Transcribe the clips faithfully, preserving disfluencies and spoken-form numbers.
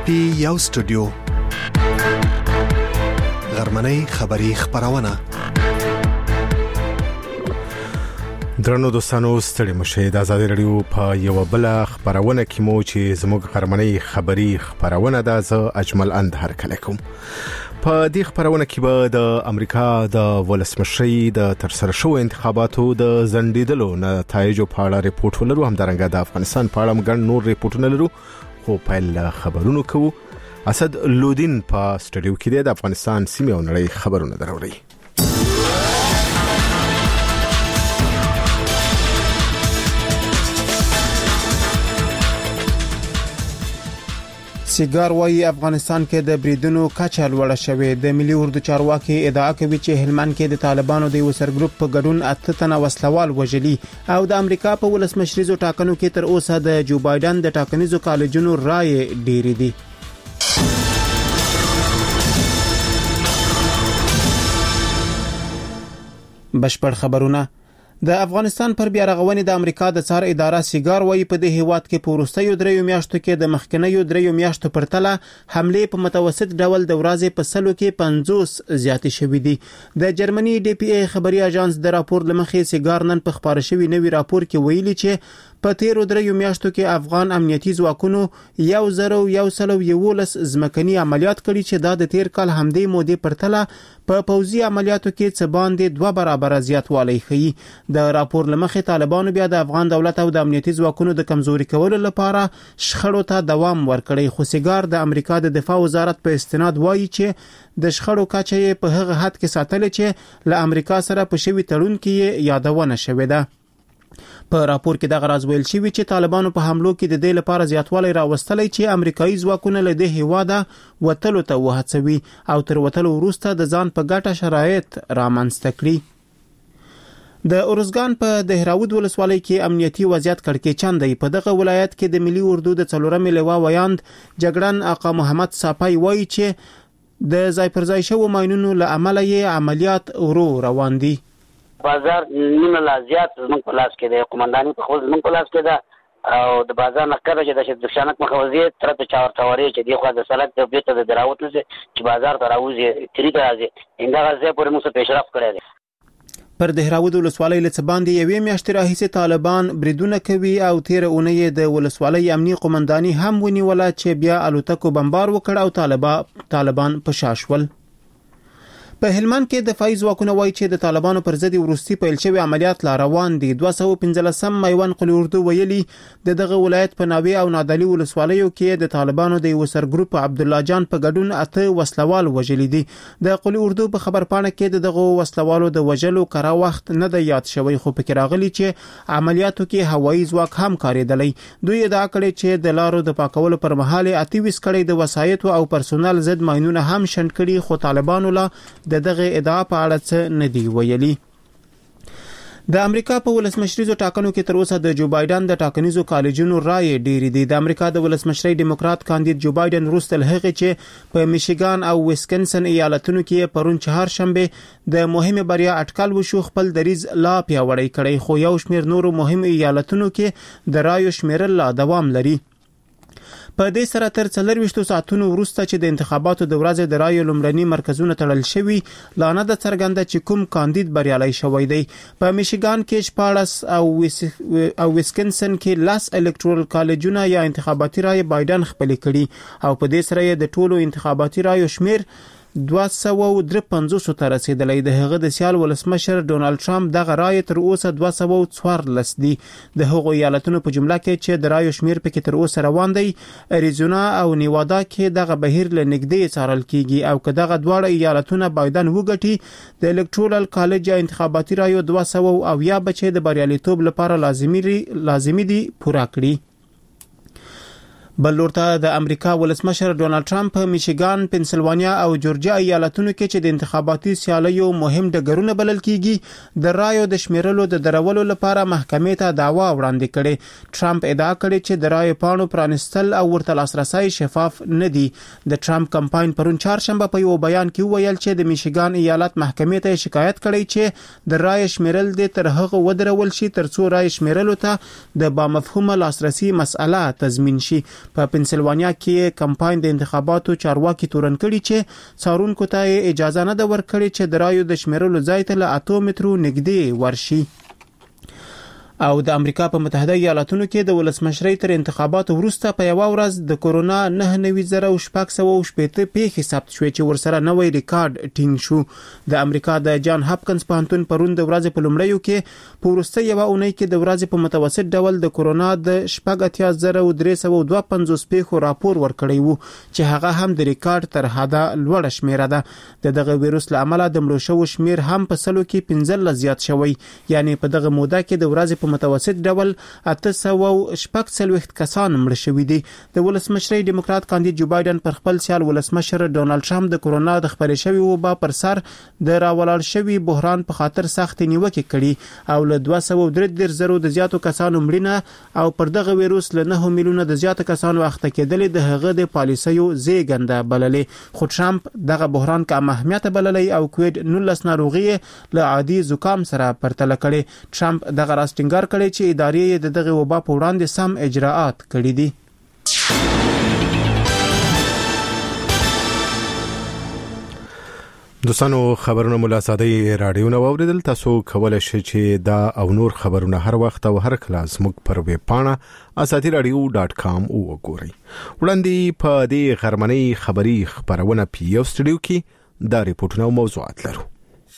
پی یو سټوډیو غرمنۍ خبری خبرونه درنو دوستانو ستړي مشه د آزادي رادیو په یو بل خبرونه کې مو چې زموږ غرمنۍ خبری خبرونه د اجمل اند هر کله کوم په دې خبرونه کې به د امریکا د ولسمشرۍ د ترسره شو انتخاباتو د زندیدلو نتایج په اړه ریپورت ولرو، هم درنګه د افغانستان په اړه موږ نور ریپورتونه لرو، خو پیل خبرونو کوو. اسد لودین په سټډیو کې د افغانستان سیمه او نړۍ خبرونه دروړي. سیګار وايي افغانستان کې د بریدونو کچه لوړه شوې. د ملي اردو چارواکي ادعا کوي چې هلمند کې د طالبانو د وسر ګروپ په ګډون اته تنه وسلوال وژلي او د امریکا په ولسمشریزو ټاکنو کې تر اوسه د جو بایدن د ټاکنیزو کالجونو رائے ډېری دي. بشپړ خبرونه. د افغانستان پر بیا رغونې د امریکا د څار اداره سیګار وايي په دې هیواد کې په وروستیو دریو میاشتو کې د مخکنیو دریو میاشتو پرتله حمله په متوسط ډول د ورځې په سلو کې پنځوس زیاتې شوې دي. د جرمني ډي پی ای خبري اژانس د راپور لمخې سیګار نن په خبره شوی نوی راپور کې ویلي چې په تیرو دریو میاشتو کې افغان امنیتي ځواکونو یو زرو یو سلو یولس ځمکني عملیات کړي چې دا د تیر کال همدې مودې پرتله په پوځي عملیاتو کې څه باندې دوه برابر زیاتوالی ښیي. د راپور لمخې طالبانو بیا د افغان دولت او د امنیتي ځواکونو د کمزوري کولو لپاره شخړو ته دوام ورکړي، خو سیګار د امریکا د دفاع وزارت په استناد وایي چې د شخړو کچه په هغه حد کې ساتل چې له امریکا سره په شوی تړون کې یادونه شوې ده. په راپور کې د غراز ویل شوی چې طالبانو په حملو کې د دې لپاره زیاتوالی راوستلې چې امریکایي ځواکونه له دې هیواده وتلو ته وهڅوي او تر وتلو وروسته د ځان په ګټه شرایط رامنځته کړي. د اورزګان په دهراود ولسوالۍ کې امنیتي وضعیت کړکېچن دی. په دغه ولایت کې د ملي اردو د څلورمې لواء ویاند جګړن آقا محمد صافی وایي چې د ځای پر ځای شوو ماینونو له امله یې عملیات ورو روان دي. بازار نیمه لا زیات زموږ په لاس کې دی، قومنداني په خپل زموږ په لاس کې ده او د بازار نقره چې د شانک مخوزي تر ته چاور توري چې دی خو د سلک د بیت د دراوت نه چې بازار ته راوځي تری ته راځي انده غزه پر موږ پیشرفت کړی دی. پر دهراود ولسوالۍ له باندې یوې میاشتې راهیسې طالبان بریدونه کوي او تیر اونۍ د ولسوالۍ امنیي قومنداني هم ونیوله چې بیا الوتکو بمبار وکړ او طالبان طالبان په شاشول. په هلمند کې دفاعي ځواکونه وایي چې د طالبانو پر ضد وروستي پیل شوی عملیات لا روان دي. دوه سوه او پنځلسم میوان قلی اردو ویلي د دغه ولایت په ناوې او نادعلي ولسوالیو کې د طالبانو د وسر ګروپ عبد الله جان په ګډون اته وسلوال وژلي دي. د قلی اردو په خبرپاڼه کې دغه وسلوالو د وژلو کرا وخت نه د یاد شوی، خو پکې راغلي چې عملیاتو کې هوایي ځواک هم کارېدلی. دوی ادعا کړې چې د لارو د پاکولو پر مهال اتیوس کړي د وسایتو او پرسونل ضد ماینونه هم شنډ کړي، خو طالبانو لا د دغه ادعا په اړه څه نه دی ویلي. د امریکا په ولسمشریزو ټاکنو کې تر اوسه د جو بایدن د ټاکنیزو کالجونو رائے ډېری دي. د امریکا د ولسمشرۍ ډیموکرات کاندید جو بایدن وروسته هغه چې په میشیګان او ویسکنسن ایالتونو کې پرون چهارشنبه د مهمه بریا اټکل وشو خپل دریز لا پیاوړی کړي، خو یو شمېر نورو مهم ایالتونو کې د رایو شمیرل لا دوام لري. په دې سره تر څلورویشتو ساعتونو وروسته چې د انتخاباتو د ورځې د رایو لومړني مرکزونه تړل شوي، لا نه ده څرګنده چې کوم کاندید بریالی شوی دی. په میشیګان کې شپاړس او او ویسکنسن کې لاس الکترال کالجونه یا انتخاباتي رایې بایدن خپلې کړي او په دې سره د ټولو انتخاباتي رایو شمیر دوه سوه او درې پنځوس ته رسیدلی. د هغه د سیال ولسمشر ډونالد ټرمپ دغه رایې تر اوسه دوه سوه او څوارلس دي. د هغو ایالتونو په جمله کې چې د رایو شمیر پکې تر اوسه روان دی، اریزونا او نیوادا کې دغه بهیر له نږدې څارل کیږي او که دغه دواړه ایالتونه بایدن وګټي، د الکترال کالج یا انتخاباتي رایو دوه سوه او یا بچې د بریالیتوب لپاره لازمي لازمي دي پوره کړي. بل لورته د امریکا ولسمشر ډونالد ټرمپ په میشیګان، پنسلوانیا او جورجیا ایالتونو کې چې د انتخاباتي سیالیو مهم ډګرونه بلل کیږي د رایو د شمیرلو د درولو لپاره محکمې ته دعوا وړاندې کړي. ټرمپ ادعا کړې چې د رایو پاڼو پرانستل او ورته لاسرسي شفاف نه دي. د ټرمپ کمپاین پرون چهارشنبه په یو بیان کې ویل چې د میشیګان ایالت محکمې ته شکایت کړي چې د رایو شمیرل د تر هغه ودرول شي ترڅو رایو شمیرلو ته د با مفهومه لاسرسي مسأله تضمین شي. په پنسلوانیا کې کمپاین د انتخاباتو چارواکي تورن کړي چې څارونکو ته اجازه نه ده ورکړې چې د رایو د شمیرلو ځای ته له اتو مترو نږدې ورشي. او د امریکا په متحده ایالاتونو کې د ولسمشرۍ تر انتخاباتو وروسته په یو ورځ د کورونا نه نوي زره او شپږ سوه شپږ پیښې ثبت شوې چې ورسره نوې ریکارډ ټینګ شو. د امریکا د جان هاپکنز پوهنتون پرون د ورځې په لومړیو کې په وروستۍ یوه اونۍ کې د ورځې په متوسط ډول د کورونا د شپږ اتیا زره او درې سوه دوه پنځوس پیښو راپور ورکړی وو چې هغه هم د ریکارډ تر حده لوړه شمیره ده. د دغه ویروس له امله د مړو شوو شمیر هم په سلو کې پنځلس زیات شوی، یعنی په دغه موده کې د ورځې په متوسط ډول اته سوه شپږ څلوېښت کسان مړه شوي دي. د ولسمشرۍ ډیموکرات کاندید جو بایدن پر خپل سیال ولسمشر ډونالد ټرمپ د کورونا د خپرې شوي وبا پر سر د راولاړ شوي بحران په خاطر سخت نیوکې کړي او له دوه سوه درې دېرش زرو د زیاتو کسانو مړینه او پر دغه ویروس له نه میلیونه د زیاتو کسانو اخته کېدل د هغه د پالیسیو زیږنده بللې. خو ټرمپ دغه بحران کم اهمیت بللی او کووډ نولس ناروغي له عادي زکام سره پرتله کړي. ټرمپ دغه راز ټینګار کړي چې ادارې د دغه وبا په وړاندې سم اجراءات کړي دي. دوستانو خبرونه مولا ساده رادیو نو اوریدل. تاسو کولای شئ چې دا او نور خبرونه هر وخت او هر کله زموږ پر ویب پاڼه اساتی رادیو ډاټ کام وګورئ. وړاندې په دې غرمنۍ خبري خبرونه پی یو سټډیو کې دا ریپورتونه او موضوعات لرو.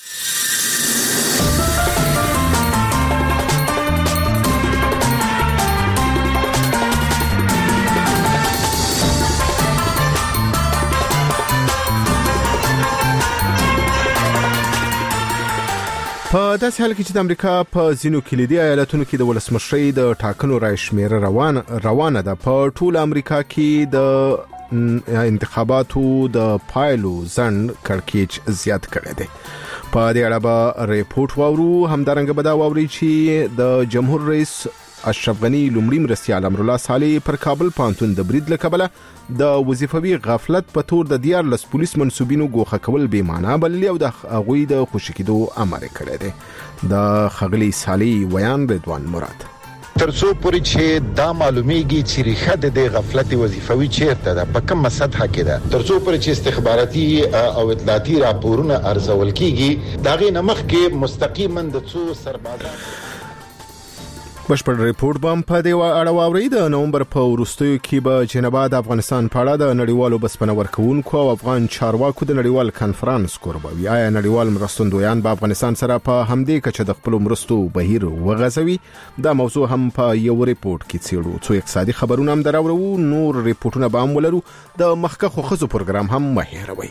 په داسې حال کې چې د امریکا په ځینو کلیدي ایالتونو کې د ولسمشرۍ د ټاکنو رای شمیره روان روانه ده، په ټول امریکا کې د انتخاباتو د پایلو ځند کړکېچ زیات کړی دی. په دې اړه به ریپورت واورو. همدارنګه به دا واوري چې د جمهور رئیس اشرف غنی لومړي مرستیال امرالله صالح پر کابل پوهنتون د برید له کبله د وظیفوي غفلت په تور د دیارلس پولیس منسوبینو ګوښه کول بې معنا بللي او د هغوی د خوشي کېدو امر کړی دی. د ښاغلي صالح ویان رضوان مراد. ترڅو پورې چې دا معلومیږي چې ریښه د دې غفلت وظیفوي چیرته ده، په کومه سطح کې ده، ترڅو پورې چې استخباراتي او اطلاعاتي راپورونه ارزول کیږي، دا غي نمخ کې مستقیما د څو سربازانو بشپړ ریپورت بم په دی اړه واوري. د نومبر په وروستیو کې به جنبا د افغانستان په اړه د نړیوالو بسپنه ورکوونکو او افغان چارواکو د نړیوال کانفرنس کوربوي. آیا نړیوال مرستندویان په افغانستان سره په همدې کچه د خپل مرستو بهیر وغځوي؟ دا موضوع هم په یو ریپورت کې څېړو. څو اقتصادي خبرونه هم دراوړو، نور ریپورتونه به هم ولرو. د مخکښو ښځو پروګرام هم مه هېروئ.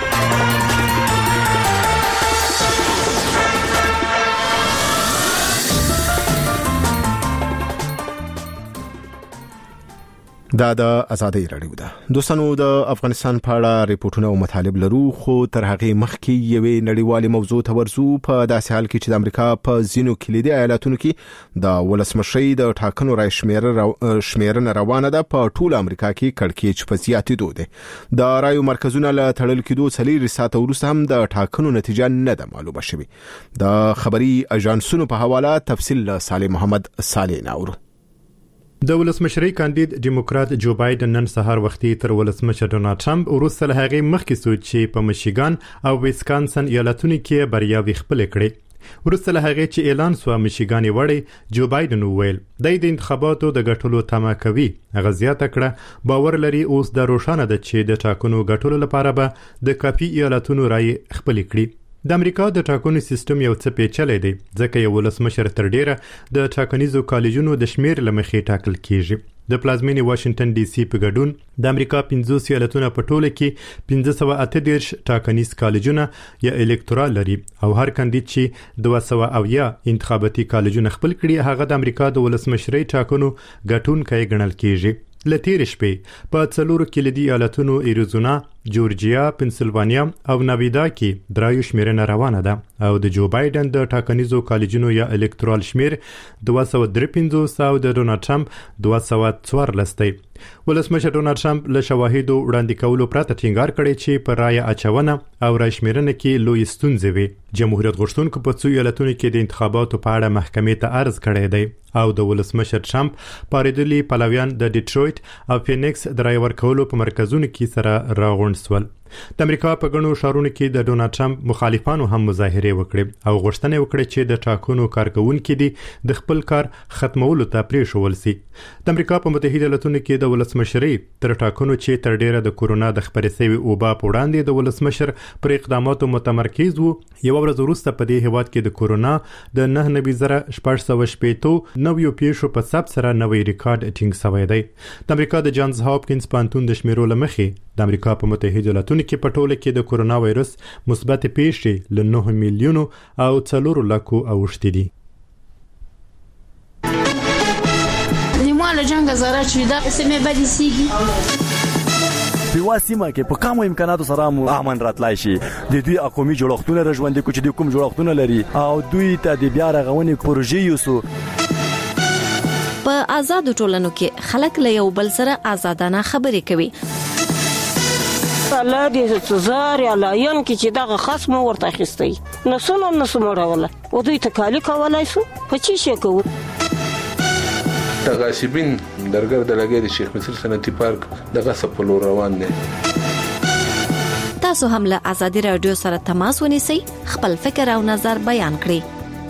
دا د ازادي رادیو ده. دوستانو د افغانستان په اړه ریپورتونه او مطالب لرو، خو تر هغه مخکې یوې نړیوالې موضوع ته ورزو. په داسې حال کې چې د امریکا په ځینو کلیدي ایالتونو کې د ولسمشرۍ د ټاکنو رای شمیره شمیرنه روانه ده، په ټول امریکا کې کړکېچ په زیاتېدو دی. د رایو مرکزونه له تړل کېدو څلور ساعته وروسته هم د ټاکنو نتیجه نه ده معلومه شوې. د خبري اژانسونو په حواله تفصیل له صالح محمد صالح ناورو. د ولسمشرۍ کاندید ډیموکرات جو بایدن نن سهار وختي تر ولسمشر ډونالد ټرمپ وروسته له هغې مخکې سوچ چې په میشیګان او ویسکانسن ایالتونو کې بریاوې خپل کړې. وروسته له هغې چې اعلان سو میشیګان وړي، جو بایدن وویل د انتخاباتو د ګټلو تمه کوي. هغه زیاته کړه باور لري اوس د روښانه ده چې د ټاکنو ګټلو لپاره به د کافي ایالتونو رای خپل کړي. د امریکا د ټاکنو سیستم یو څه پیچلی دی، ځکه یو ولسمشر تر ډیره د ټاکنیزو کالجونو د شمیر له مخې ټاکل کیږي. د پلازمینې واشنگټن ډي سي په ګډون د امریکا پنځوس ایالتونه په ټوله کې پنځه سوه اته دېرش ټاکنیز کالجونه یا الکتورال لري او هر کاندید چې دوه سوه اویا انتخاباتي کالجونه خپل کړي هغه د امریکا د ولسمشرۍ ټاکنو ګټونکی ګڼل کیږي. له تېرې شپې په څلورو کلیدي ایالتونو ایریزونا، جورجیا، پنسلوانیا او نویدا کې درایو شمیرنه روانه ده او د جو بایدن د ټاکنیزو کالجونو یا الکترال شمیر دوه سوه درې پنځوس او د ډونالد ټرمپ دوه سوه څوارلس دی. ولسمشر ډونالد ټرمپ له شواهدو وړاندې کولو پرته ټینګار کړی چې په رایه اچونه او راشمیرنه کې لوی ستونزې وي. جمهوریت غوښتونکو په څو ایالتونو کې د انتخاباتو په اړه محکمې ته عرض کړی دی او د ولسمشر ټرمپ پاریدلي پلویان د ډیټرویټ او فینکس د رای ورکولو په مرکزونو کې سره راغونډ سول. د امریکا په ګڼو ښارونو کې د ډونالد ټرمپ مخالفانو هم مظاهرې وکړې او غوښتنه وکړه چې د ټاکنو کارکونکو دي د خپل کار ختمولو ته پریښول سي. د امریکا په متحده ایالاتونو کې د ولسمشرۍ تر ټاکنو چې تر ډیره د کورونا د خپرې شوی وبا په وړاندې د ولسمشر پر اقداماتو متمرکز وو. یو ورځ وروسته په دې هیواد کې د کورونا د نه نوي زره شپږ سوه شپېته نویو پیښو په ثبت سره نوی ریکارډ ټینګ شوی دی. د امریکا د جانز هاپکینز پوهنتون د شمیرو له مخې د امریکا په متحده ایالاتونو کې په ټوله کې د کورونا وایرس مثبت پیښې له نه میلیونو او څلور لکو اوښتې دي. له جنګ زره چې دا سیمه بدی سیږي په واسمه کې په کومو امکاناتو سره مو امن راتلای شي. د دوی اقومي جوړښتونه رژوندې کو چې د کوم جوړښتونه لري او دوی ته د بیا رغونې پروژې یوسو. په آزاد ټولنو کې خلک له یو بل سره آزادانه خبرې کوي. الله دې تزار یا لاین کې چې دغه خصم ورته اخیستي نسونه نسمه راوله او دوی تکالی کولای شو په چی شي کوو. تغاسبین درګر د لګې د شیخ مصر صنعتي پارک دغه سپلو روان دي. تاسو هم له ازادي رادیو سره تماس ونیسئ، خپل فکر او نظر بیان کړئ.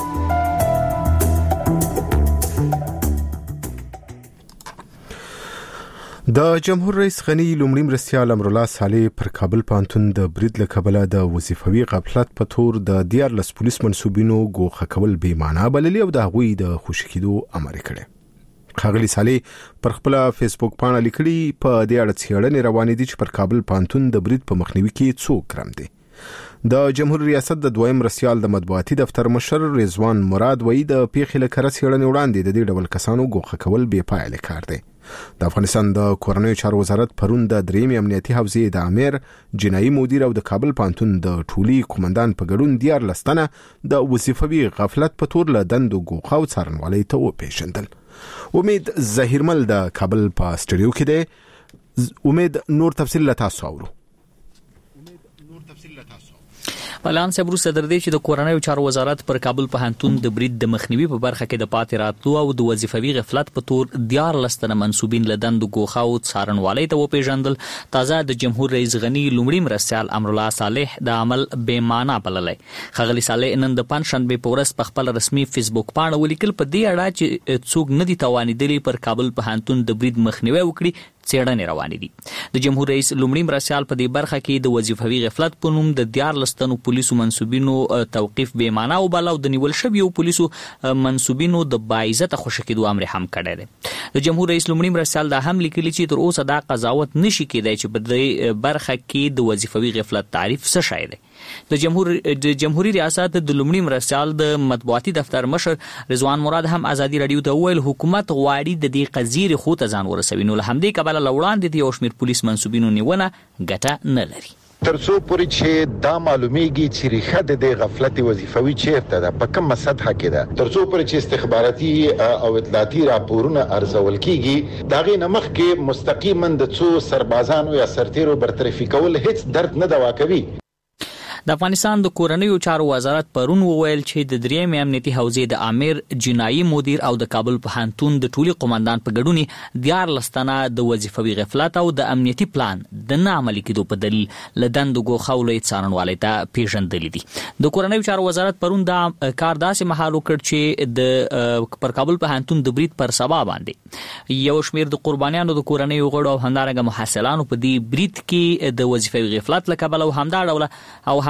د جمهور رئیس غنی لومړي مرستیال امرالله صالح پر کابل پوهنتون د برید له کبله د وظیفوي غفلت په تور د دیارلس پولیس منسوبینو ګوښه کول بې معنا بللي او د هغوی د خوشي کېدو امر کړی. ښاغلي صالح پر خپل فیسبوک پاڼه لیکلي په دې اړه څېړنې روانې دي چې پر کابل پوهنتون د برید په مخنیوي کې څوک کړم دي. د جمهور ریاست د دویم مرستیال د مطبوعاتي دفتر مشر رضوان مراد وایي د پیښې له کره څېړنې وړاندې د دې ډول کسانو ګوښه کول بې پایله کار دی. د افغانستان د کورنیو چارو وزارت پرون د درېمې امنیتي حوزې د امیر جنایي مدیر او د کابل پوهنتون د ټولي قومندان په ګډون دیارلس تنه د وظیفوي غفلت په تور له دندو ګوښه او څارنوالۍ ته وپېژندل. امید ظهیرمل د کابل په سټوډیو کې دی. امید نور تفصیل له تاسو اورو. پلان صبر صدر دی چې د کورنیو چارو وزارت پر کابل پوهنتون د برید د مخنیوي په برخه کې د پاتې راتلو او د وظیفوي غفلت په تور دیارلس تنه منسوبین له دندو ګوښه او څارنوالۍ ته وپېژندل. تازه د جمهور رئیس غنی لومړي مرستیال امرالله صالح د عمل بې معنا بللی. ښاغلي صالح نن د پنجشنبې په ورځ په خپل رسمي فیسبوک پاڼه ولیکل په دې اړه چې څوک نه دي توانېدلي پر کابل پوهنتون د برید مخنیوي وکړي، څېړنې روانې دي. د جمهور رئیس لومړي مرستیال په دې برخه کې د وظیفوي غفلت په نوم د دیارلس تنو پولیسو منسوبینو توقیف بې معنا وباله او د نیول شویو پولیسو منسوبینو د باعزته خوشي کېدو امر هم کړی دی. د جمهور رئیس لومړي مرستیال دا هم لیکلي چې تر اوسه دا قضاوت نشي کېدای چې په دې برخه کې د وظیفوي غفلت تعریف څه شی دی. د جمهور د جمهوریت ریاست د لومړي مرستیال د مطبوعاتي دفتر مشر رضوان مراد هم ازادي رادیو ته وویل حکومت غواړي د دې قضیې خو ته ځان ورسوي، نو له همدې کبله له وړاندې د یو شمېر پولیس منسوبینو نیونه ګټه نه لري. ترڅو پورې چې دا معلومیږي چې ریښه د دې غفلت وظیفوي چیرته ده، په کومه سطحه کې ده، ترڅو پورې چې استخباراتي او اطلاعاتي راپورونه ارزول کیږي، دا غي نمخ کې مستقیما د څو سربازانو یا سرتیرو برطرفي کول هیڅ درد نه دوا کوي. د افغانستان د کورنیو چارو وزارت پرون وویل چې د درېمې امنیتي حوزې د امیر جنایي مدیر او د کابل پوهنتون د ټولي قومندان په ګډون دیارلس تنه د وظیفوي غفلت او د امنیتي پلان د نه عملي کېدو په دلیل له دندو ګوښه او لوی څارنوالۍ ته پېژندلي دي. د کورنیو چارو وزارت پرون دا کار داسې مهال وکړ چې د پر کابل پوهنتون د برید پر سبا باندې یو شمېر د قربانیانو د کورنیو غړو او همدارنګه محصلانو په دې برید کې د وظیفوي غفلت له کبله او همدا ډوله او همدا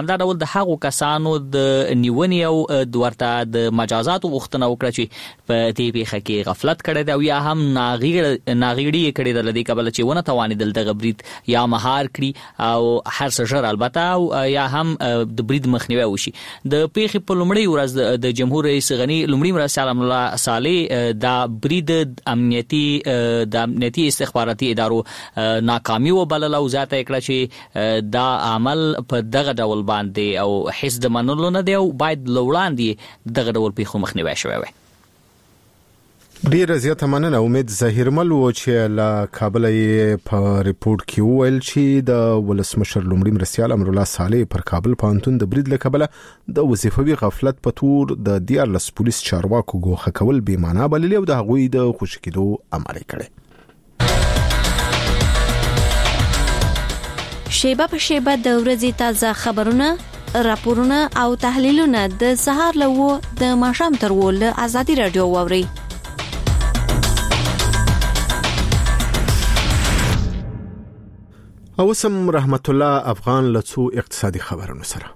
همدا ډول د هغو کسانو د نیونې او د ورته د مجازاتو غوښتنه وکړه چې په دې پیښه کې غفلت کړی دی او یا هم ناغیړ ناغیړي کړی د لدی کبل چې ونه توانېدل د برید یا مهار کړي او هر څه ژر البته او یا هم د برید مخنیوي وشي. د پیښې په لومړۍ ورځ د جمهور رئیس غنی لومړي مرستیال الله صالح دا برید امنیتي د امنیتي استخباراتي ادارو ناکامي وبلل او ذاته کړه چې دا عمل په دغه ډول باندې او حس د منلو نه دی او باید لوړاندې دغه ډول پیښو مخنیوي شوی وي. ډیر زیاته مننه. امید ظاهرمل و چې لا کابل یې په ریپورت کې ویل چې د ولسمشر لومړي مرستیال امرالله صالح پر کابل پوهنتون د برید له کبله د وظیفوي غفلت په تور د دیارلس پولیس چارواکو ګوښه کول بې معنا بللي او د هغوی د خوشي کېدو امر یې کړی. شیبه په شیبه د ورځې تازه خبرونه، راپورونه او تحلیلونه د سهار له د ماښام تر و له ازادي رادیو واورئ. اوسم رحمت الله افغان لڅو اقتصادي خبرونو سره.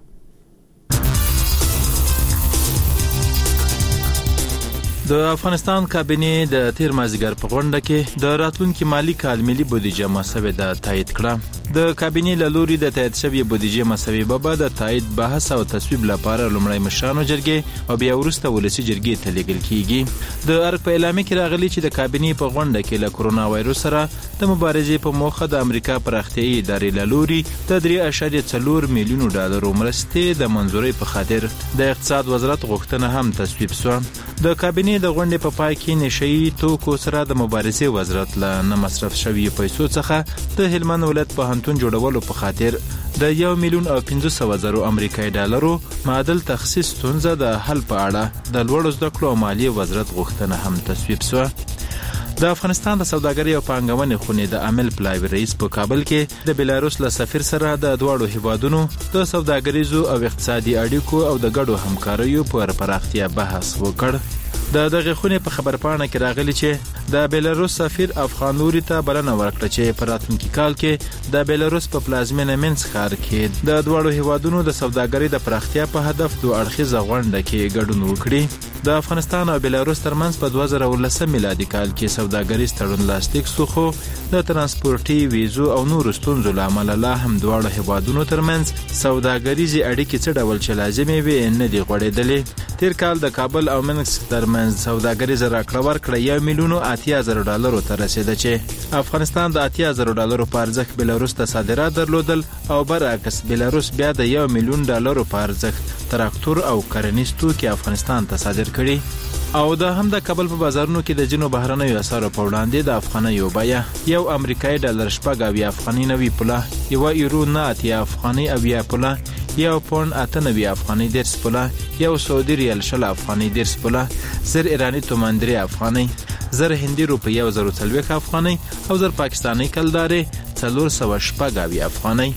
د افغانستان کابینه د تیر مازیګر په غونډه کې د راتلونکي مالی کال ملي بودیجه مسوده د تایید کړه. د کابینه له لوري د تایید شوی بودیجه مسوده به بعد د تایید بحث او تصویب لپاره لومړی مشرانو جرګې او بیا وروسته ولسی جرګې ته لیږل کیږي. د ارګ په اعلامیه کې راغلي چې د کابینه په غونډه کې له کرونا وایروس سره د مبارزې په موخه د امریکا پراختیایي ادارې له لوري د درې اعشاریه څلور میلیونو ډالرو مرستې د منځورۍ په خاطر د اقتصاد وزارت غوښتنه هم تصویب شوه. د کابینه د غونډې په پای کې نشئی توکو سره د مبارزې وزارت له نه مصرف شوی پیسو څخه د هلمند ولایت پوهنتون جوړولو په خاطر د یو میلیون او پنځه سوه زره امریکایي ډالرو معادل تخصیص ستونزه د حل په اړه د لوړو زده کړو او مالیې وزارت غوښتنه هم تصویب شوه. د افغانستان د سوداګرۍ او پانګونې خونې د عامل پلاوي رئیس په کابل کې د بیلاروس له سفیر سره د دواړو هیوادونو د سوداګریزو او اقتصادي اړیکو او د ګډو همکاریو پر پراختیا بحث وکړ. د دغه خونې په خبرپاڼه کې راغلي چې د بیلاروس سفیر افغان لوري ته بلنه ورکړه چې په راتلونکي کال کې د بیلاروس په پلازمینه مینسک ښار کې د دواړو هیوادونو د سوداګرۍ د پراختیا په هدف دوه اړخیزه غونډه کې ګډون وکړي. د افغانستان او بیلاروس ترمنځ په دوه زره ولس میلادي کال کې سوداګریز تړون لاسلیک شو، خو د ترانسپورتي ویزو او نورو ستونزو له امله لا هم دواړو هیوادونو ترمنځ سوداګریزي اړیکې څه ډول چې لازمي وي نه دي غوړېدلې. تیر کال د کابل او منسک ترمنځ سوداګریزه راکړه ورکړه یو میلیون اتیا زره ډالرو ته رسیده چې افغانستان د اتیا زره ډالرو په ارزښت بیلاروس ته صادرات درلودل او برعکس بیلاروس بیا د یو میلیون ډالرو په ارزښت تراکتور او کرنیز توکي افغانستان ته صادر کړي. او دا هم د کابل په بازارونو کې د جنو بهرنیو اسعارو په وړاندې د افغانیو بیه یو امریکایي ډالر شپږ اویا افغاني نوي پوله، یو یورو نه اتیا افغاني اویا پوله، یو پوند اته نوي افغاني دېرش پوله، یو سعودي ریال شل افغاني دېرش پوله، زر ایراني تومان درې افغاني، زر هندي روپۍ یو زر څلوېښت افغاني او زر پاکستاني کلدارې څلور سوه شپږ اویا افغاني.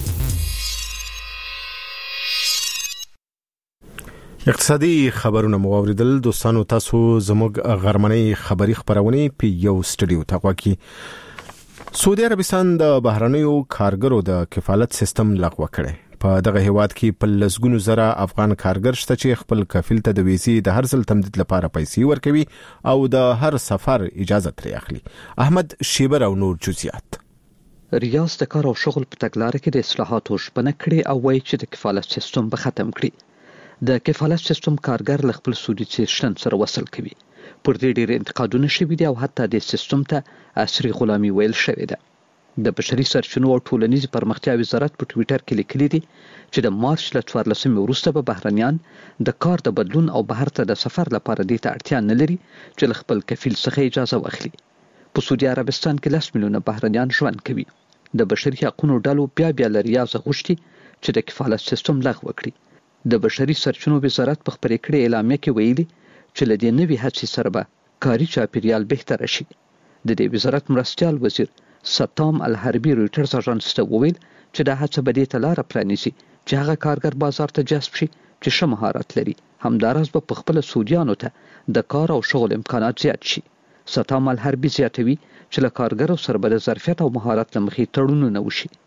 اقتصادي خبرونه مو اوریدل. دوستانو تاسو زموږ غرمنۍ خبری خبرونه په یو سټډیو ته غواړئ. سعودي عربستان د بهرنیو کارګرو د کفالت سیستم لغوه کړي. په دغه هیواد کې په لسګونو زره افغان کارګر شته چې خپل کفیل ته د ویزې د هر ځل تمدید لپاره پیسې ورکوي او د هر سفر اجازه ترې اخلي. احمد شیبر او نور جزئیات. ریاض د کار او شغل په تګلارې کې د اصلاحاتو شپنه کړي او وایي چې د کفالت سیستم به ختم کړي. د کفالت سیستم کارګر له خپل سودي سیستم سره وصل کوي. پر دې ډېر انتقادونه شوي دي او حتی د سیستم ته عصري غلامي ویل شوی ده. د بشري سرچینو او ټولنیز پرمختیا وزارت په ټوئیټر کې لیکلي دي چې د مارچ له څوارلسمې وروسته به بهرنیان د کار د بدلون او بهر ته د سفر لپاره دې ته اړتیا نه لري چې له خپل کفیل څخه اجازه واخلي. په سعودي عربستان کې لس میلیونه بهرنیان ژوند کوي. د بشري حقوقو ډلو بیا بیا له ریاض غوښتي چې د کفالت سیستم لغوه کړي. د بشري سرچینو وزارت په خپرې کړې اعلامیه کې ویلي چې له دې نوې هڅې سره به کاري چاپیریال بهتره شي. د دې وزارت مرستیال وزیر ستام الحربي رویټرز اژانس ته وویل چې دا هڅه به دې ته لاره پرانیزي چې هغه کارګر بازار ته جذب شي چې ښه مهارت لري. همداراز به په خپله سعودیانو ته د کار او شغل امکانات زیات شي. ستام الحربي زیاتوي چې له کارګرو سره به د ظرفیت او مهارت له مخې تړونونه وشي.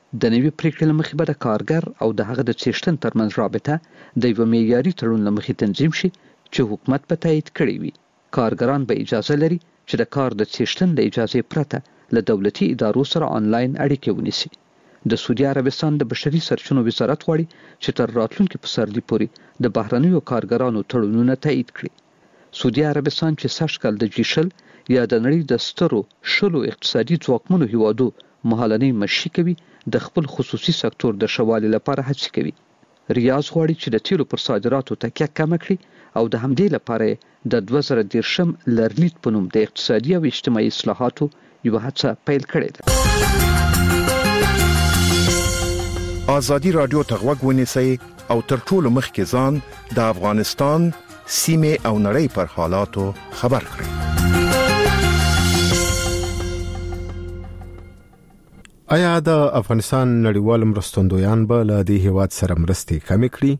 د نوي پریکړې له مخې به د کارګر او د هغه د څښتن ترمنځ رابطه د یو معیاري تړون له مخې تنظیم شي چې حکومت به تایید کړی وي. کارګران به اجازه لري چې د کار د څښتن له اجازې پرته له دولتي ادارو سره آنلاین اړیکې ونیسي. د سعودي عربستان د بشري سرچینو وزارت غواړي چې تر راتلونکي پسرلي پورې د بهرنیو کارګرانو تړونونه تایید کړي. سعودي عربستان چې سږ کال د جی شل یا د نړۍ د سترو شلو اقتصادي ځواکمنو هیوادو مهالنۍ مشي کوي، د خپل خصوصي سکتور د ښه والي لپاره هڅې کوي. ریاض غواړي چې د تیلو پر صادراتو تکیه کمه کړي او د همدې لپاره د دوه زره دېرشم لرنیټ په نوم د اقتصادي او اجتماعي اصلاحاتو یوه هڅه پیل کړې ده. ازادي رادیو ته غوږ ونیسئ او تر ټولو مخکې ځان د افغانستان سیمې او نړۍ پر حالاتو خبر کړئ. آیا د افغانستان نړیوال مرستندویان به له دې هیواد سره مرستې کمې کړي؟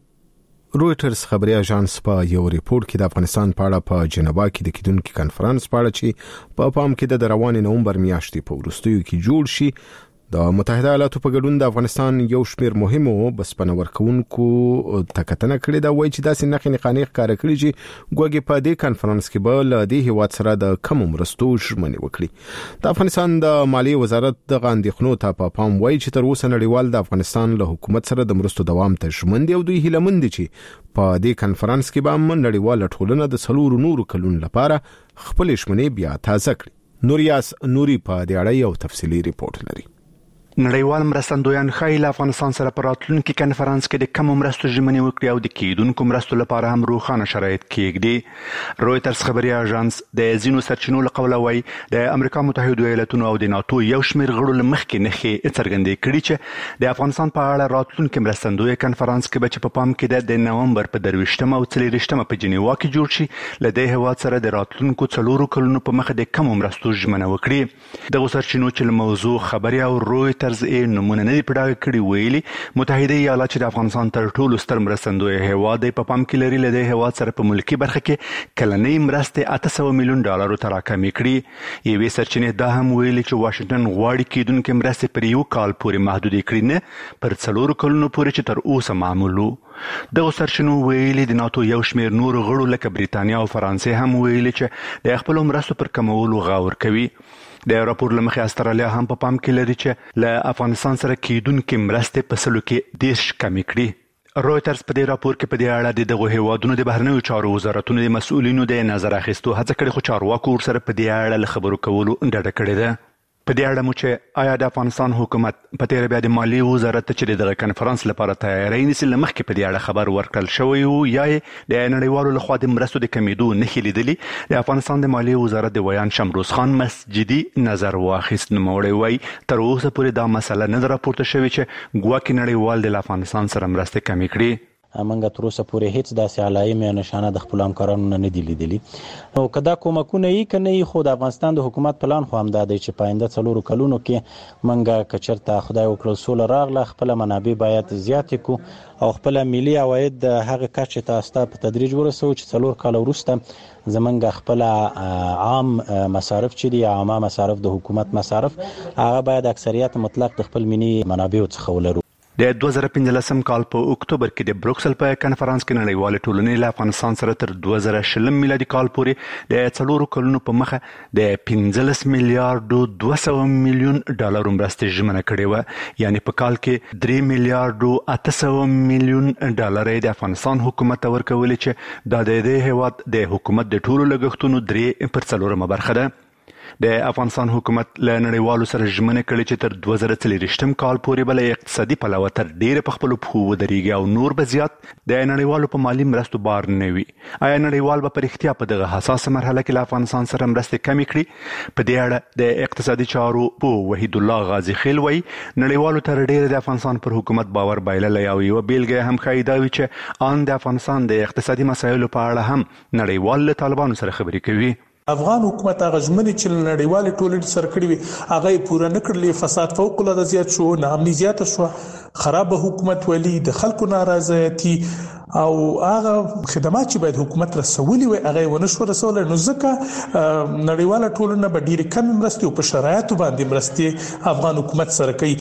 رویټرز خبري اژانس په یو ریپورت کې د افغانستان په اړه په جنیوا کې د کیدونکو کانفرنس په اړه چې په پام کې د روانې نومبر میاشتې په وروستیو کې جوړ شي د متحده ایالاتو په ګډون د افغانستان یو شمېر مهمو بسپنه ورکوونکو تکتنه کړې ده، وایي چې داسې نښې نښانې ښکاره کړي چې ګوګې په دې کانفرنس کې به له دې هیواد سره د کمو مرستو ژمنې وکړي. د افغانستان د مالیې وزارت دغه اندېښنو ته په پام وایي چې تر اوسه نړیوال د افغانستان له حکومت سره د مرستو دوام ته ژمن دي او دوی هیله مند دي چې په دې کانفرنس کې به هم نړیواله ټولنه د څلورو نورو کلونو لپاره خپلې ژمنې بیا تازه کړي. نوریاس نوري په دې اړه یو تفصیلي ریپورت لري. نړیوال مرستندویان ښایي له افغانستان سره په راتلونکي کانفرنس کې د کمو مرستو ژمنې وکړي او د کېدونکو مرستو لپاره هم روښانه شرایط کېږدي. رویټرز خبري اژانس د ځینو سرچینو له قوله وایي د امریکا متحده ایالاتونو او د ناتو یو شمېر غړو له مخکې نښې څرګندې کړي چې د افغانستان په اړه راتلونکي مرستندوی کانفرنس کې به چې په پام کې د نومبر په درویشتمه او څلېرویشتمه په جنیوا کې جوړ شي له دې هیواد سره د راتلونکو څلورو کلونو په مخه د کمو مرستو ژمنه وکړي. دغه سرچینو چې له موضوع خبري او رویټرز یې نمونه نه دی پیدا کړي ویلي متحده ایالات چې د افغانستان تر ټولو ستر مرستندوی هیواد دی په پام کې لري له دې هیواد سره په ملکی برخه کې کلنۍ مرستې اته سوه میلیون ډالرو ته راکمې کړي. یوې سرچینې دا هم ویلي چې واشنګټن غواړي کېدونکې مرستې پر یو کال پورې محدودې کړي نه پر څلورو کلونو پورې چې تر اوسه معمول وو. دغه سرچینو ویلي د ناتو یو شمېر نورو غړو لکه بریتانیا او فرانسې هم ویلي چې د خپلو مرستو پر کمولو غور کوي. د راپور له مخې استرالیا هم په پام کې لري چې له افغانستان سره کېدونکې مرستې په سلو کې دېرش کمې کړي. رویټرز په دې راپور کې په دې اړه د دغو هیوادونو د بهرنیو چارو وزارتونو د مسؤلینو د نظر اخیستو هڅه کړې، خو چارواکو ورسره په دې اړه له خبرو کولو ډډه کړې ده. په دې اړه مو چې آیا د افغانستان حکومت په تیر بیا د مالیې وزارت ته چې دغه کنفرانس لپاره تیاری نیسي له مخکې په دې اړه خبر ورکړل شوی وو یا د نړیوالو لخوا د مرستو د کمیدو نښې لیدلي. د افغانستان د مالیې وزارت د ویان شمروز خان مسجدي نظر واخیست. نوموړی وایي تر اوسه پورې دا مسله نه ده راپورته شوې چې ګواکې نړیوال د افغانستان سره مرستې کمې کړي. امنګ تر اوسه پورې هیڅ داسې علایمې یا نشانه د خپل همکارانو نه نه دي لیدلي. نو که دا کومکونه یې که نه یي، خو د افغانستان د حکومت پلان خو همدا دی چې په آینده څلورو کلونو کې موږ که چېرته خدای وکړل سوله راغله خپله منابع باید زیاتې کړو او خپله ملي عواید د هغې کچې ته استه په تدریج ورسوو چې څلور کاله وروسته زمونږ خپله عام مصارف چې دي عامه مصارف د حکومت مصارف هغه باید اکثریت مطلق د خپل ملي منابعو څخه ولرو. د دوه زره پنځلسم کال په اکتوبر کې د بروکسل په کنفرانس کې نړیوالې ټولنې له افغانستان سره تر دوه زره شلم میلادي کال پورې د څلورو کلونو په مخه د پنځلس میلیارډو دوه سوه میلیون ډالرو مرستې ژمنه کړې وه، یعنې په کال کې درې میلیارډو اته سوه میلیون ډالر یې د افغانستان حکومت ته ورکولې چې دا د دې هیواد د حکومت د ټولو لګښتونو درې پر څلورمه برخه ده. د افغانستان حکومت له نړیوالو سره ژمنه کړې چې تر دوه زره څلېرویشتم کال پورې به له اقتصادي پلوه تر ډېره په خپلو پښو ودرېږي او نور به زیات د نړیوالو په مالي مرستو بار نه وي. آیا نړیوال به په رښتیا په دغه حساسه مرحله کې له افغانستان سره مرستې کمې کړي؟ په دې اړه د اقتصادي چارو پوه وحید الله غازي خیل وایي نړیوالو تر ډېره د افغانستان پر حکومت باور بایللی او یوه بیلګه هم ښایي دا وي چې ان د افغانستان د اقتصادي مسایلو په اړه هم نړیوال له طالبانو سره خبرې کوي. افغان حکومت هغه ژمنې چې نړیوالې ټولنې سره کړې وي هغه یې پوره نه کړلې. فساد فوق العاده زیات شو، ناامني زیاته شوه، خراب حکومت ولي، د خلکو نارضایتي او هغه خدمات چې باید حکومت رسولي وي هغه ونه شو رسولی. نو ځکه نړیواله ټولنه به ډېرې کمې مرستې او په شرایطو باندې مرستې افغان حکومت سره کوي.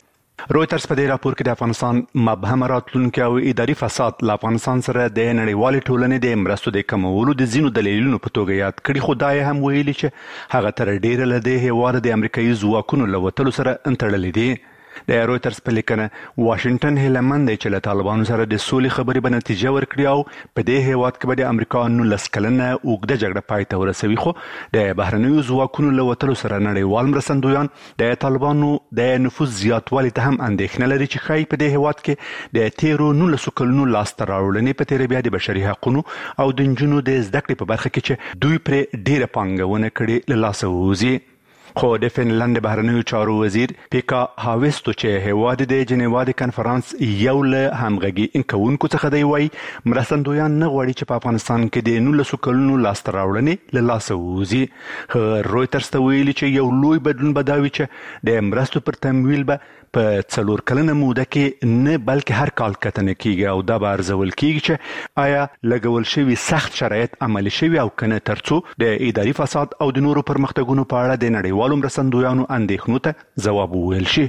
رويترز په دې راپور کې د افغانستان مبهم راتلونکي او اداري فساد له افغانستان سره د نړیوالې ټولنې د مرستو د کمولو د ځینو دلیلونو په توګه یاد کړي، خو دا هم ویلي چې هغه تر ډیره له دې هیواد د امریکایي ځواکونو له وتلو سره تړلې دي. د رويترز په لیکنه واشنگټن هیلمن دی چې له طالبانو سره د سولې خبرې به نتیجه ورکړي او په دې هیواد کې به د امریکا نولس کلنه اوږده جګړه پای ته ورسوي، خو د بهرنیو ځواکونو له وتلو سره نړیوال مرستندویان د طالبانو د نفوذ زیاتوالي ته هم اندېښنه لري چې ښایي په دې هیواد کې د تیرو نولسو کلونو لاسته راوړنې په تېره بیا د بشري حقونو او د نجونو د زده کړې په برخه کې چې دوی پرې ډېره پانګونه کړې له لاسه ووځي. خو د فنلند بهرنیو چارو وزیر پیکا هاویستو چې هیواد د جنیوا د کنفرانس یو له همغږي انکوونکو څخه دی وایي مرستندویان نه غواړي چې په افغانستان کې د نولسو کلونو لاسته راوړنې له لاسه ووځي. رويترز ته ویلي چې یو لوی بدلون به دا وي چې د مرستو پر تمویل به په څلور کلنه موده کې نه بلکې هر کال کتنه کیږي او دا به ارزول کیږي چې آیا لګول شوي سخت شرایط عملي شوي او کنه، ترڅو د اداري فساد او د نورو پرمختګونو په اړه د نړیوالو مرستندویانو اندېښنو ته ځواب وویل شي.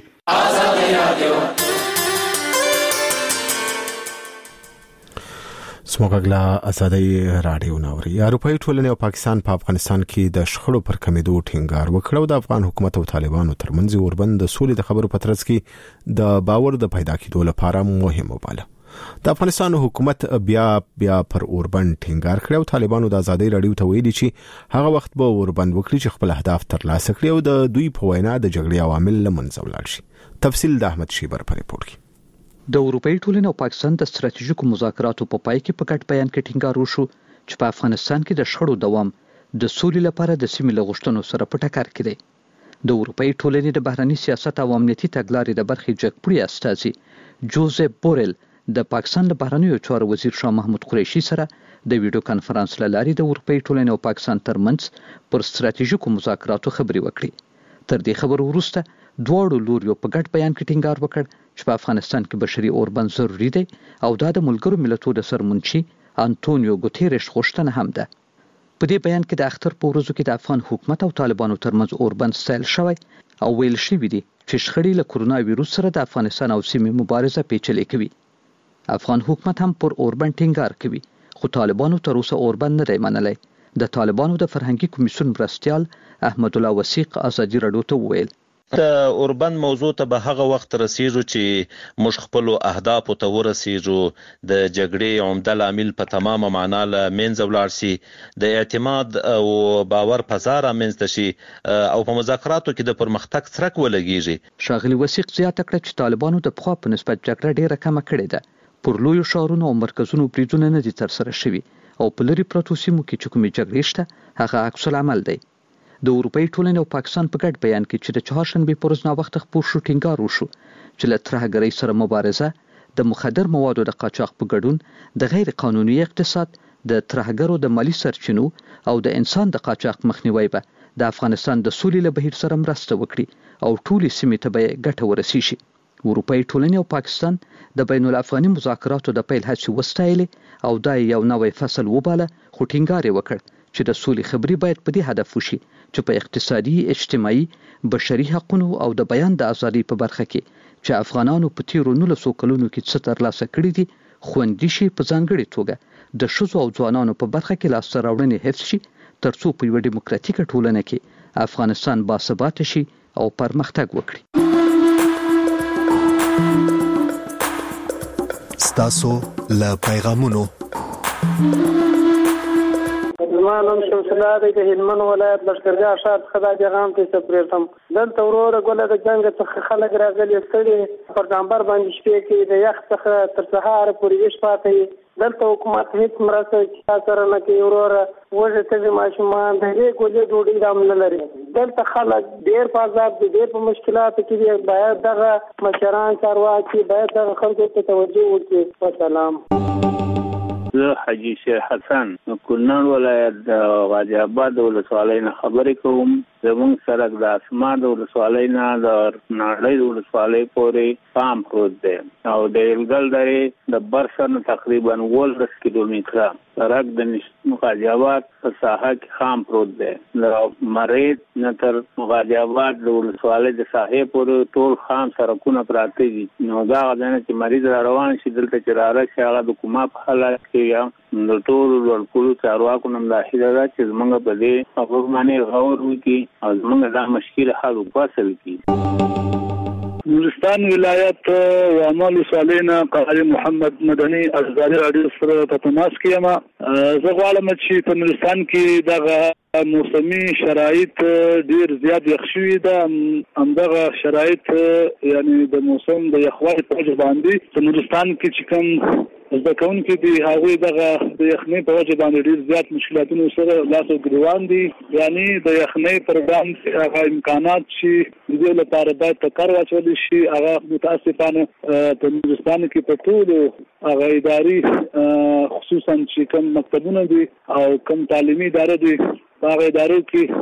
سموګلا ازادي رادیو نوري اروپאי ټولنې او پاکستان په پا افغانستان کې د شخړو پر کمیدو ټینګار وکړ او د افغان حکومت او طالبانو ترمنځ اوربند د سولې د خبرو په ترڅ کې د باور د پیدا کېدو لپاره مهم وباله. د افغانستان حکومت بیا بیا پر اوربند ټینګار کړ او طالبانو د ازادي رادیو ته ویلي چې هغه وخت به اوربند وکړي چې خپل اهداف ترلاسه کړي او د دوی په وینا د جګړې عوامل لمنځه ولاړ شي. تفصیل د احمد شیبر په ریپورت کې. د اروپאי ټولنې او پاکستان د ستراتیژیکو مذاکراتو په پای کې په ګډ بیان کې ټینګار وشو چې په افغانستان کې د شخړو دوام د سولې لپاره د سیمې له غوښتنو سره په ټکر کې دی. د اروپאי ټولنې د بهرني سیاست او امنیتي تګلارې د برخې جګپړي استازي جوزف بورل د پاکستان د بهرنیو چارو وزیر شاه محمود قریشي سره د ویډیو کانفرنس له لارې د اروپאי ټولنې او پاکستان ترمنځ پر ستراتیژیکو مذاکراتو خبرې وکړې. تر دې خبرو وروسته دواړو لوریو په ګډ بیان کې ټینګار وکړ چې په افغانستان کې بشري اوربند ضروري دی او دا د ملګرو ملتونو د سرمنشي انټونیو ګوتيريش غوښتنه هم ده. په دې بیان کې د اختر په ورځو کې د افغان حکومت او طالبانو ترمنځ اوربند ستایل شوی او ویل شوی دی چې شخړې له کورونا وایروس سره د افغانستان او سیمې مبارزه پیچلې کوي. افغان حکومت هم پر اوربند ټینګار کوي، خو طالبانو تر اوسه اوربند نه دی منلی. د طالبانو د فرهنګي کمیسیون مرستیال احمد الله وثیق ازادي رادیو ته وویل د اوربند موضوع ته به هغه وخت رسیږو چې موږ خپل اهدافو ته ورسیږو، د جګړې عمده لامل په تمامه معنا له منځه ولاړ شي، د اعتماد او باور فضا رامنځته شي او په مذاکراتو کې د پرمختګ څرک ولګیږي. ښاغلي وثیق زیاته کړه چې طالبانو د پخوا په نسبت جګړه ډیره کمه کړې ده. پر لویو ښارونو او مرکزونو بریدونه نه دي ترسره شوي او په لرې پرتو سیمو کې چې کومې جګړې شته هغه عکس العمل دی. د اروپאי ټولنې او پاکستان په ګډ بیان کې چې د چهارشنبې پر ورځ ناوخته خپور شو ټینګار وشو چې له ترهګرۍ سره مبارزه، د مخدر موادو د قاچاق په ګډون، د غیر قانوني اقتصاد، د ترهګرو د مالی سرچینو او د انسان د قاچاق مخنیوي به د افغانستان د سولې له بهیر سره مرسته وکړي او ټولې سیمې ته به ګټه ورسیږي. اروپאי ټولنې او پاکستان د بین الافغاني مذاکراتو د پیل هڅې وستایلې او دا یو نوی فصل وباله، خو ټینګار یې وکړ چې د سولې خبرې باید په دې هدف وشي چې په اقتصادي، اجتماعي، بشري حقوقو او د بیان د ازادۍ په برخه کې چې افغانانو په تیرو نولسو کلونو کې څه ترلاسه کړي دي خوندي شي، په ځانګړې توګه د ښځو او ځوانانو په برخه کې لاسته راوړنې حفظ شي، ترڅو په یوه ډیموکراتیکه ټولنه کې افغانستان باثباته شي او پرمختګ وکړي. ستاسو له پیغامونو زما نوم شمس الله دی، د هلمند ولایت لښکرګاه ښار څخه دا پیغام ته سپریږم. دلته وروره ګله د جنګ څخه خلک راغلي ستړي پر ډامبر باندې شپې کوي، د یخ څخه تر سهاره پورې ویښ پاتې وي. دلته حکومت هیڅ مرسته چا سره نه کوي. وروره وږې تږي ماشومان د هغې ګولې ډوډۍ هم نه لري. دلته خلک ډېر په عذاب دي، ډېر په مشکلاتو کې دي. باید دغه مشران چارواکي باید دغه خلکو ته توجه وکړي. وسلام. زه حاجي شیر حسن کونړ ولایت د غازي آباد ولسوالۍ نه خبرې کوم. زمونږ سړک د اسمان د ولسوالۍ نه د نړۍ د ولسوالۍ پورې پام پروت دی او د یلګل درې د برسن تقریبا ولس کیلومتره سړک د مغازي آباد په ساحه کې خام پروت دی د مرید نه تر مغازي آباد د ولسوالۍ د ساحې پورې ټول خام سړکونه پراته دي. نو دا غوښنه چې مریض را روان شي دلته چې را راشي هغه د کومه په حالت کې د ټول ورکول چارواکو نن د اخیره را چې زمونږ په دې خبرو باندې غور وکړي او زمونږ دا مشکل حل وکړي. نورستان ولایت و عمل صالحنا قاری محمد مدني ازداری رادیو سره په تماس کې یم. زه غواړم چې په نورستان کې دغه موسمي شرایط ډیر زیات یخ شوي ده. همدغه شرایط یعنی د موسم د یخوالي په وجه باندې په نورستان کې چې کوم زده کوونکي دي هغوی دغه د یخنۍ په وجه باندې ډیر زیات مشکلاتونو سره لاس او ګریوان دي. یعنی د یخنۍ پر وړاندې هغه امکانات چې د دې لپاره باید په کار واچول شي هغه متاسفانه په نورستان کې په ټولو هغه اداري خصوصا چې کوم مکتبونه دي او کوم تعلیمي ادارې دي هغه ادارو کې